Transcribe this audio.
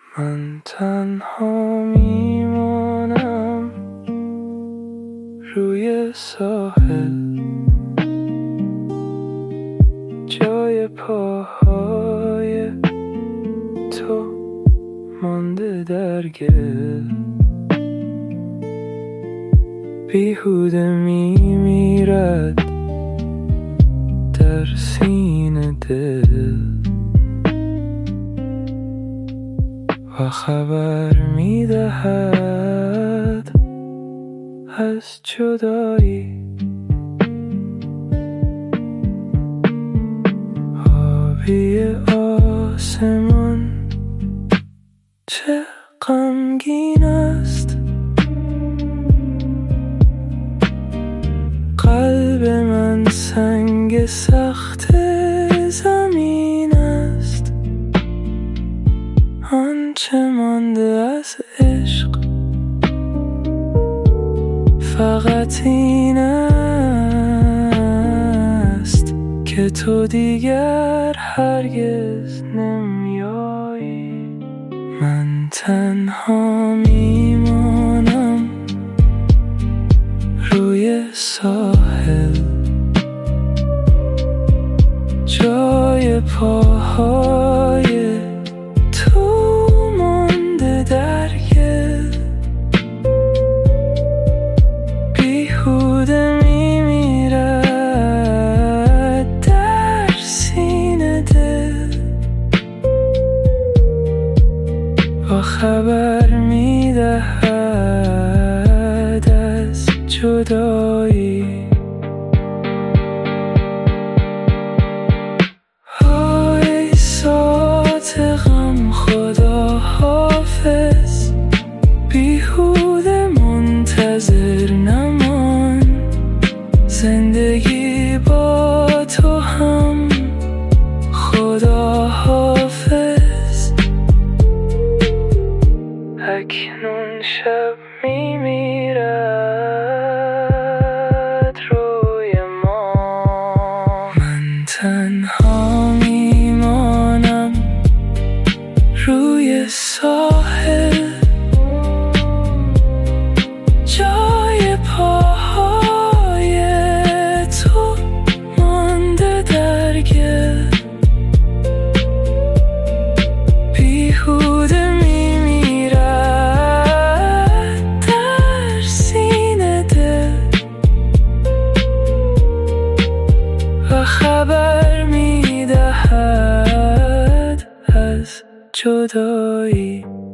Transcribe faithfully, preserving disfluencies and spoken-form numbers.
من تنها میمانم روی ساحل، جای پاهای تو مانده در گل. بیهوده میمیرد در سینه دل و خبر میدهد از جدایی. آبی آسمان چه غمگین است، قلب من سنگ سخت زمین است. آنچه مانده از عشق فقط این است که تو دیگر هرگز نمیایی. من تنها میمانم روی ساحل، جای پاهای تو مانده در گل. بیهوده میمیرد در سینه دل و خبر میدهد از جدایی. های ساعت غم خدا حافظ، بیهوده منتظر نمان. زندگی با تو هم خدا حافظ. اکنون شب میمیرد روی ما. من تنها میمانم روی ساحل، جای پاهای تو مانده در گل. بیهوده میمیرد در سینه دل و خبر میدهد از جدایی.